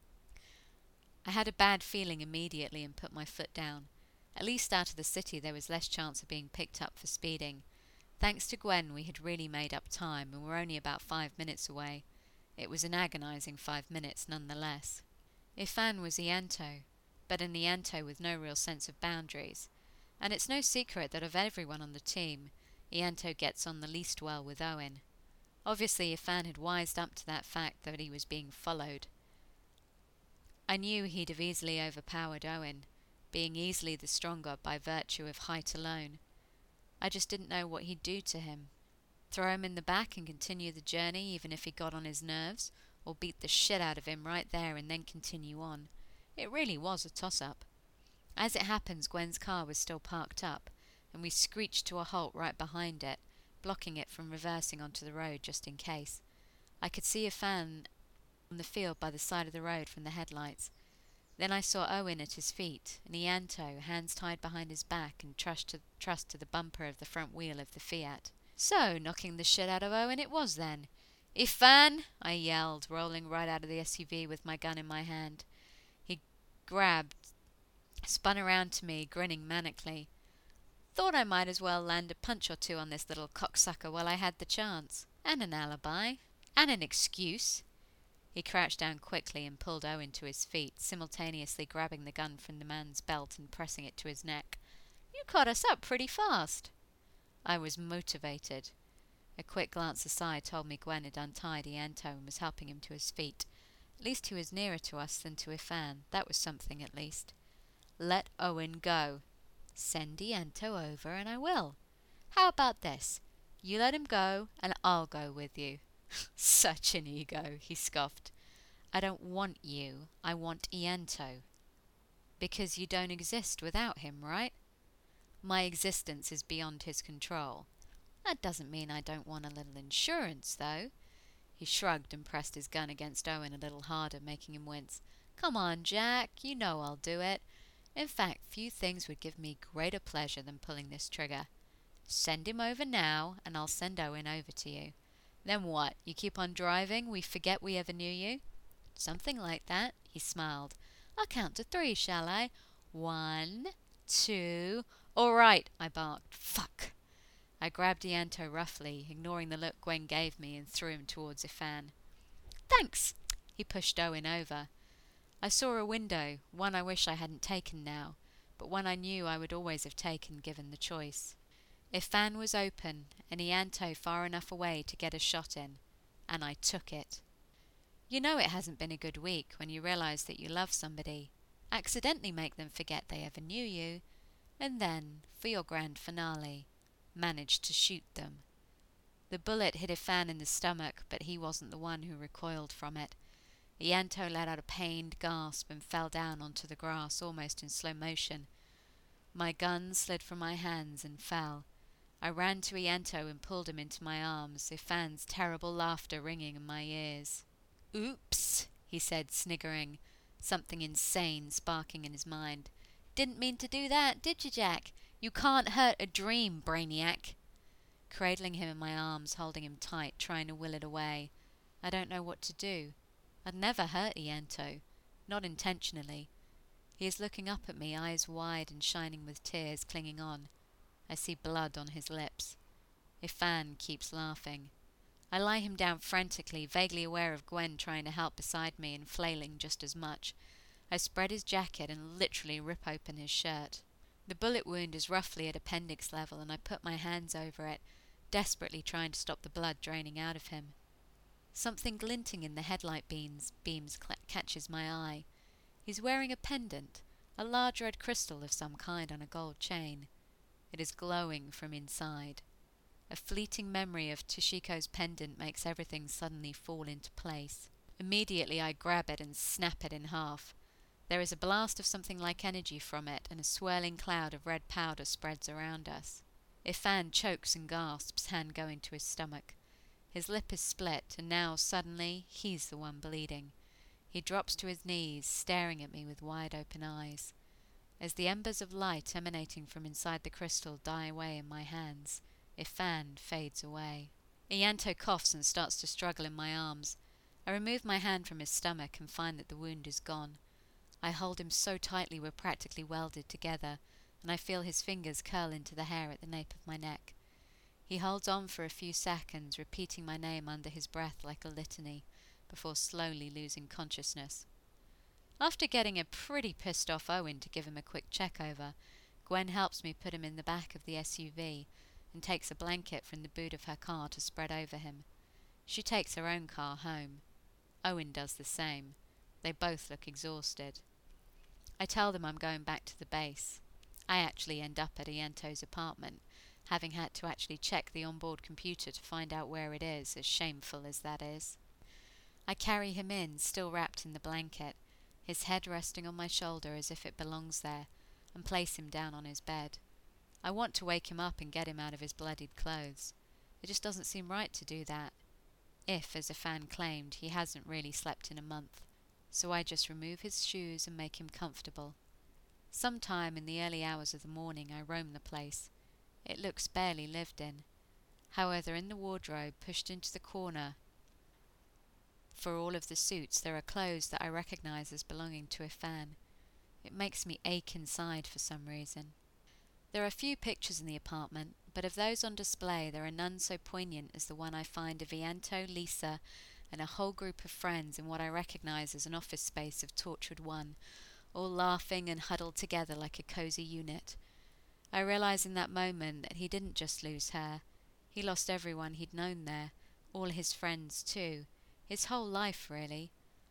I had a bad feeling immediately and put my foot down. At least out of the city there was less chance of being picked up for speeding. Thanks to Gwen, we had really made up time and were only about 5 minutes away. It was an agonizing 5 minutes nonetheless. Ifan was Ianto, but an Ianto with no real sense of boundaries. And it's no secret that of everyone on the team, Ianto gets on the least well with Owen. Obviously, Ifan had wised up to that fact that he was being followed. I knew he'd have easily overpowered Owen, being easily the stronger by virtue of height alone. I just didn't know what he'd do to him. Throw him in the back and continue the journey even if he got on his nerves, or beat the shit out of him right there and then continue on. It really was a toss-up. As it happens, Gwen's car was still parked up, and we screeched to a halt right behind it, blocking it from reversing onto the road just in case. I could see Ifan on the field by the side of the road from the headlights. Then I saw Owen at his feet, and Ianto, hands tied behind his back and trussed to the bumper of the front wheel of the Fiat. So, knocking the shit out of Owen it was then. "Ifan!" I yelled, rolling right out of the SUV with my gun in my hand. He spun around to me, grinning manically. Thought I might as well land a punch or two on this little cocksucker while I had the chance. And an alibi. And an excuse. He crouched down quickly and pulled Owen to his feet, simultaneously grabbing the gun from the man's belt and pressing it to his neck. "You caught us up pretty fast." I was motivated. A quick glance aside told me Gwen had untied Ianto and was helping him to his feet. At least he was nearer to us than to Ifan. That was something, at least. "Let Owen go." "Send Ianto over and I will." "How about this? You let him go and I'll go with you." "Such an ego," he scoffed. "I don't want you. I want Ianto." "Because you don't exist without him, right?" "My existence is beyond his control." "That doesn't mean I don't want a little insurance, though." He shrugged and pressed his gun against Owen a little harder, making him wince. "Come on, Jack. You know I'll do it. In fact, few things would give me greater pleasure than pulling this trigger. Send him over now, and I'll send Owen over to you. Then what? You keep on driving? We forget we ever knew you?" "Something like that," he smiled. "I'll count to 3, shall I? 1, 2... "All right," I barked. "Fuck." I grabbed Ianto roughly, ignoring the look Gwen gave me, and threw him towards Ifan. "Thanks! He pushed Owen over. I saw a window, one I wish I hadn't taken now, but one I knew I would always have taken given the choice. Ifan was open, and Ianto far enough away to get a shot in, and I took it. You know it hasn't been a good week when you realise that you love somebody, accidentally make them forget they ever knew you, and then, for your grand finale, manage to shoot them. The bullet hit Ifan in the stomach, but he wasn't the one who recoiled from it. Ianto let out a pained gasp and fell down onto the grass almost in slow motion. My gun slid from my hands and fell. I ran to Ianto and pulled him into my arms, Ifan's terrible laughter ringing in my ears. "Oops," he said, sniggering, something insane sparking in his mind. "Didn't mean to do that, did you, Jack? You can't hurt a dream, brainiac." Cradling him in my arms, holding him tight, trying to will it away. I don't know what to do. I'd never hurt Ianto, not intentionally. He is looking up at me, eyes wide and shining with tears clinging on. I see blood on his lips. Ifan keeps laughing. I lie him down frantically, vaguely aware of Gwen trying to help beside me and flailing just as much. I spread his jacket and literally rip open his shirt. The bullet wound is roughly at appendix level, and I put my hands over it, desperately trying to stop the blood draining out of him. Something glinting in the headlight beams catches my eye. He's wearing a pendant, a large red crystal of some kind on a gold chain. It is glowing from inside. A fleeting memory of Toshiko's pendant makes everything suddenly fall into place. Immediately I grab it and snap it in half. There is a blast of something like energy from it, and a swirling cloud of red powder spreads around us. Ifan chokes and gasps, hand going to his stomach. His lip is split, and now, suddenly, he's the one bleeding. He drops to his knees, staring at me with wide-open eyes. As the embers of light emanating from inside the crystal die away in my hands, Ifan fades away. Ianto coughs and starts to struggle in my arms. I remove my hand from his stomach and find that the wound is gone. I hold him so tightly we're practically welded together, and I feel his fingers curl into the hair at the nape of my neck. He holds on for a few seconds, repeating my name under his breath like a litany, before slowly losing consciousness. After getting a pretty pissed off Owen to give him a quick check over, Gwen helps me put him in the back of the SUV and takes a blanket from the boot of her car to spread over him. She takes her own car home. Owen does the same. They both look exhausted. I tell them I'm going back to the base. I actually end up at Ianto's apartment, having had to actually check the onboard computer to find out where it is, as shameful as that is. I carry him in, still wrapped in the blanket, his head resting on my shoulder as if it belongs there, and place him down on his bed. I want to wake him up and get him out of his bloodied clothes. It just doesn't seem right to do that. If, as Ifan claimed, he hasn't really slept in a month. So I just remove his shoes and make him comfortable. Sometime in the early hours of the morning I roam the place. It looks barely lived in. However, in the wardrobe pushed into the corner for all of the suits there are clothes that I recognize as belonging to Ifan. It makes me ache inside for some reason. There are few pictures in the apartment, but of those on display there are none so poignant as the one I find of Ianto, Lisa, and a whole group of friends in what I recognize as an office space of tortured one, all laughing and huddled together like a cozy unit. I realize in that moment that he didn't just lose her. He lost everyone he'd known there, all his friends too, his whole life really.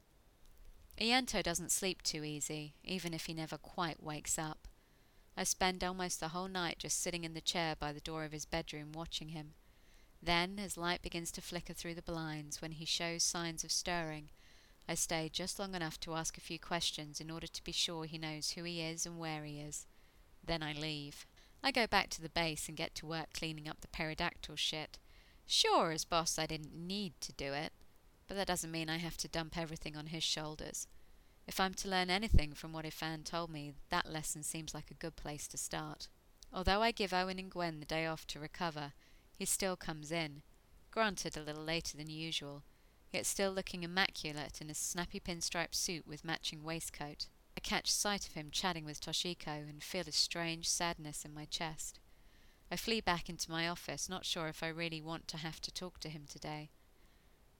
Ianto doesn't sleep too easy, even if he never quite wakes up. I spend almost the whole night just sitting in the chair by the door of his bedroom watching him. Then, as light begins to flicker through the blinds when he shows signs of stirring, I stay just long enough to ask a few questions in order to be sure he knows who he is and where he is. Then I leave. I go back to the base and get to work cleaning up the pterodactyl shit. Sure, as boss I didn't need to do it, but that doesn't mean I have to dump everything on his shoulders. If I'm to learn anything from what Ifan told me, that lesson seems like a good place to start. Although I give Owen and Gwen the day off to recover, he still comes in, granted a little later than usual, yet still looking immaculate in a snappy pinstripe suit with matching waistcoat. I catch sight of him chatting with Toshiko and feel a strange sadness in my chest. I flee back into my office, not sure if I really want to have to talk to him today.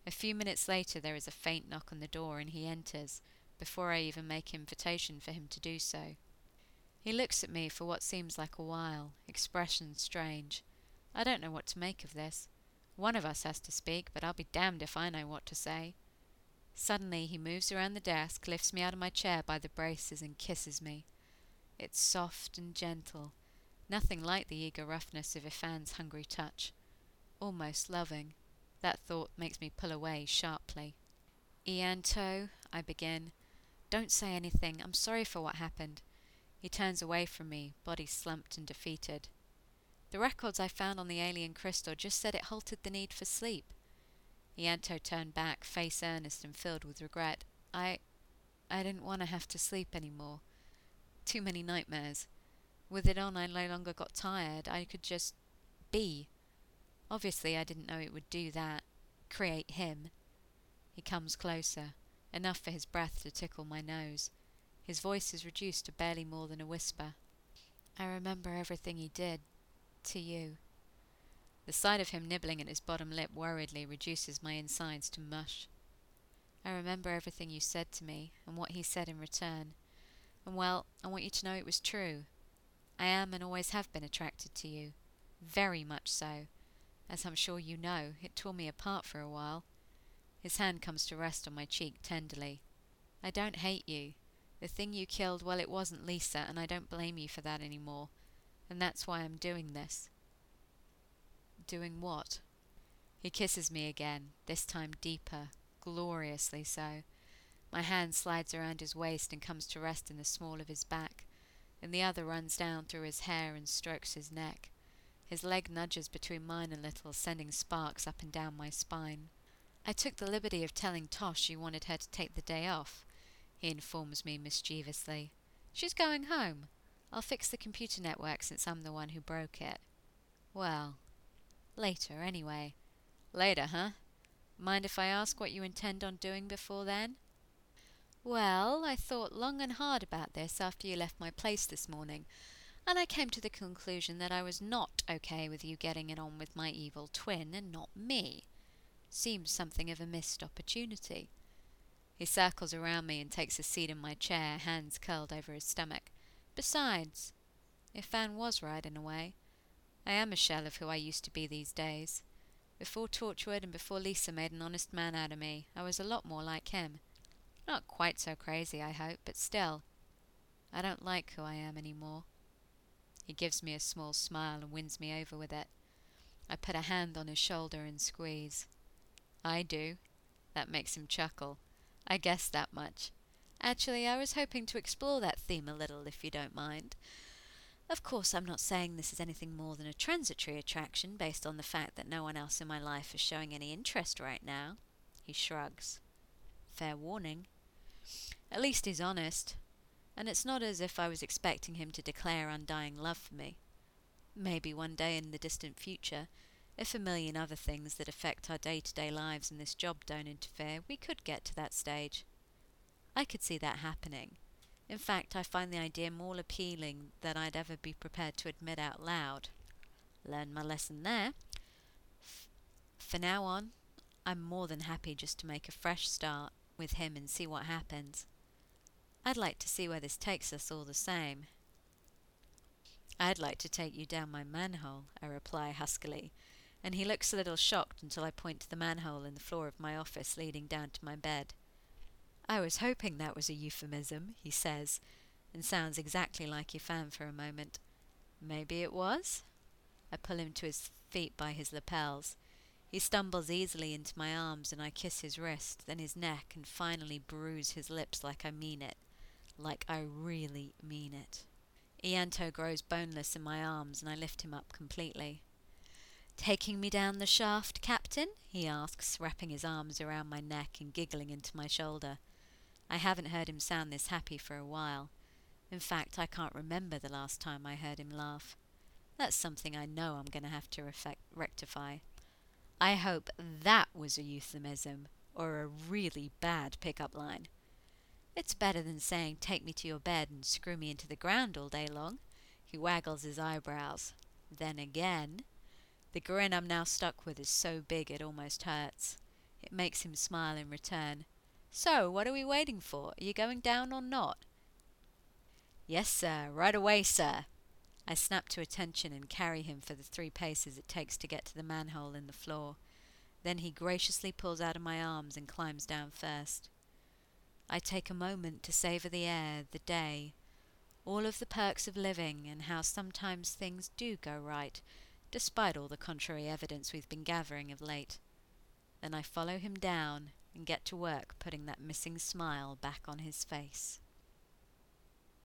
A few minutes later there is a faint knock on the door and he enters, before I even make invitation for him to do so. He looks at me for what seems like a while, expression strange. I don't know what to make of this. One of us has to speak, but I'll be damned if I know what to say. Suddenly he moves around the desk, lifts me out of my chair by the braces and kisses me. It's soft and gentle, nothing like the eager roughness of Ifan's hungry touch. Almost loving. That thought makes me pull away sharply. Ianto, I begin. Don't say anything. I'm sorry for what happened. He turns away from me, body slumped and defeated. The records I found on the alien crystal just said it halted the need for sleep. Ianto turned back, face earnest and filled with regret. I didn't want to have to sleep anymore. Too many nightmares. With it on, I no longer got tired. I could just be. Obviously, I didn't know it would do that. Create him. He comes closer, enough for his breath to tickle my nose. His voice is reduced to barely more than a whisper. I remember everything he did. To you. The sight of him nibbling at his bottom lip worriedly reduces my insides to mush. I remember everything you said to me, and what he said in return. And well, I want you to know it was true. I am and always have been attracted to you. Very much so. As I'm sure you know, it tore me apart for a while. His hand comes to rest on my cheek tenderly. I don't hate you. The thing you killed, well, it wasn't Lisa, and I don't blame you for that anymore. And that's why I'm doing this. Doing what? He kisses me again, this time deeper, gloriously so. My hand slides around his waist and comes to rest in the small of his back, and the other runs down through his hair and strokes his neck. His leg nudges between mine a little, sending sparks up and down my spine. I took the liberty of telling Tosh you wanted her to take the day off, he informs me mischievously. She's going home. I'll fix the computer network since I'm the one who broke it. Well, later anyway. Later, huh? Mind if I ask what you intend on doing before then? Well, I thought long and hard about this after you left my place this morning, and I came to the conclusion that I was not okay with you getting it on with my evil twin and not me. Seems something of a missed opportunity. He circles around me and takes a seat in my chair, hands curled over his stomach. Besides, Ifan was right in a way. I am a shell of who I used to be these days. Before Torchwood and before Lisa made an honest man out of me, I was a lot more like him. Not quite so crazy, I hope, but still. I don't like who I am anymore. He gives me a small smile and wins me over with it. I put a hand on his shoulder and squeeze. I do. That makes him chuckle. I guessed that much. Actually, I was hoping to explore that theme a little, if you don't mind. Of course, I'm not saying this is anything more than a transitory attraction based on the fact that no one else in my life is showing any interest right now. He shrugs. Fair warning. At least he's honest. And it's not as if I was expecting him to declare undying love for me. Maybe one day in the distant future, if a million other things that affect our day-to-day lives and this job don't interfere, we could get to that stage. I could see that happening. In fact, I find the idea more appealing than I'd ever be prepared to admit out loud. Learned my lesson there. For now on, I'm more than happy just to make a fresh start with him and see what happens. I'd like to see where this takes us all the same. I'd like to take you down my manhole, I reply huskily, and he looks a little shocked until I point to the manhole in the floor of my office leading down to my bed. I was hoping that was a euphemism, he says, and sounds exactly like Ifan for a moment. Maybe it was? I pull him to his feet by his lapels. He stumbles easily into my arms and I kiss his wrist, then his neck, and finally bruise his lips like I mean it. Like I really mean it. Ianto grows boneless in my arms and I lift him up completely. Taking me down the shaft, Captain? He asks, wrapping his arms around my neck and giggling into my shoulder. I haven't heard him sound this happy for a while. In fact, I can't remember the last time I heard him laugh. That's something I know I'm going to have to rectify. I hope that was a euphemism, or a really bad pickup line. It's better than saying, take me to your bed and screw me into the ground all day long. He waggles his eyebrows. Then again, the grin I'm now stuck with is so big it almost hurts. It makes him smile in return. So, what are we waiting for? Are you going down or not? Yes, sir. Right away, sir. I snap to attention and carry him for the 3 paces it takes to get to the manhole in the floor. Then he graciously pulls out of my arms and climbs down first. I take a moment to savour the air, the day, all of the perks of living, and how sometimes things do go right, despite all the contrary evidence we've been gathering of late. Then I follow him down and get to work putting that missing smile back on his face.